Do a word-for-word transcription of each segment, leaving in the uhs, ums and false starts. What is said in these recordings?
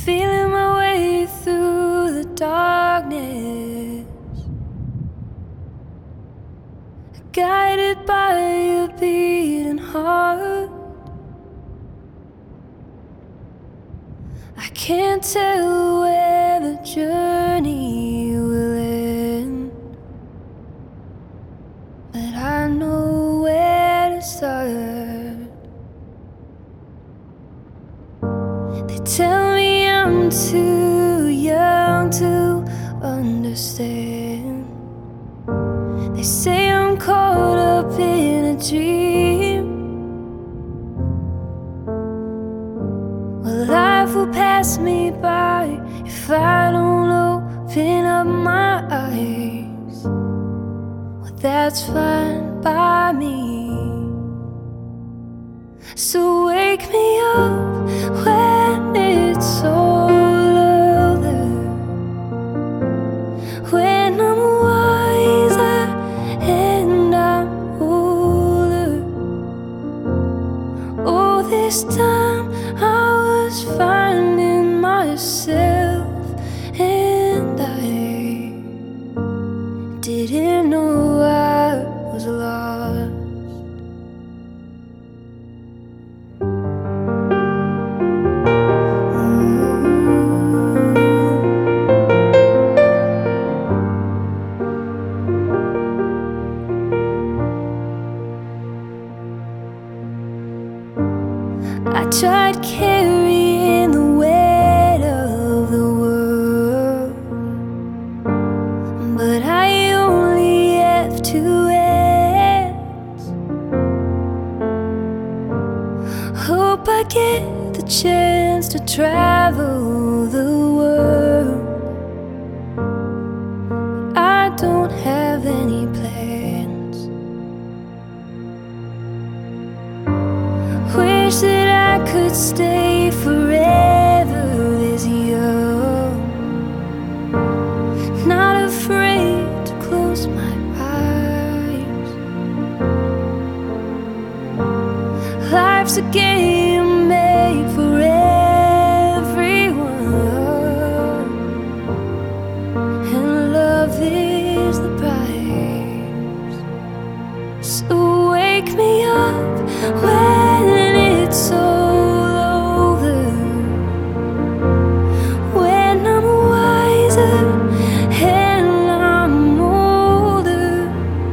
feeling my way through the darkness, guided by a beating heart. I can't tell where the journey will end, but I know where to start. They tell me I'm too young to understand. They say I'm caught up in a dream. Well, life will pass me by if I don't open up my eyes. Well, that's fine by me. So wake me up when it's all over, when I'm wiser and I'm older. Oh, this time I was finding myself, and I didn't know I was lost. I tried carrying the weight of the world, but I only have two hands. Hope I get the chance to travel the world. I don't have any plans. Wish that I could stay forever this young, not afraid to close my eyes. Life's a game made for everyone, and love is the prize. So wake me up when it's all over, when I'm wiser and I'm older.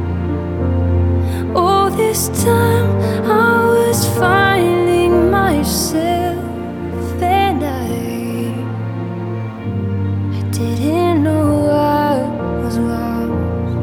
Oh, this time I was finding myself, and I I didn't know I was lost.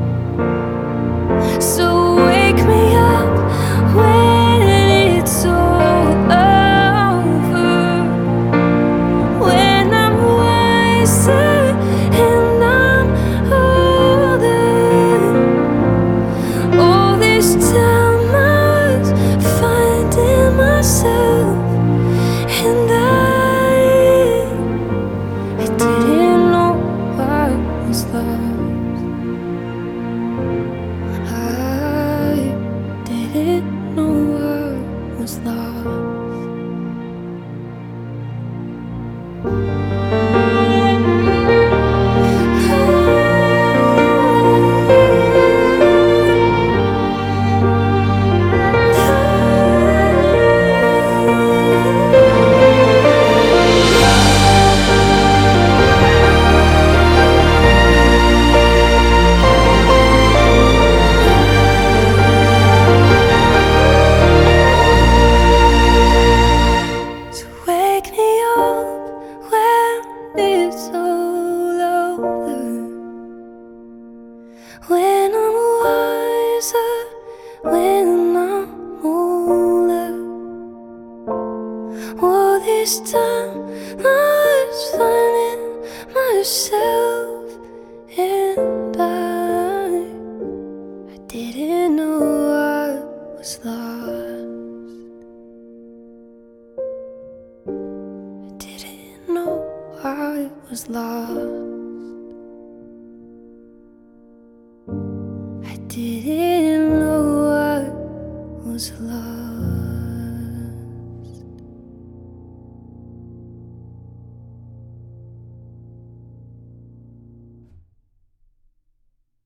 So wake me up when it's all over, when I'm wiser and I'm older. Oh, this time I was finding myself, and I I didn't know I was lost. I didn't know I was lost. So wake me up when it's all over, when I'm wiser, when I'm older. Oh, this time I was finding myself, and I I didn't know I was lost. I didn't know I was lost. I didn't know I was lost.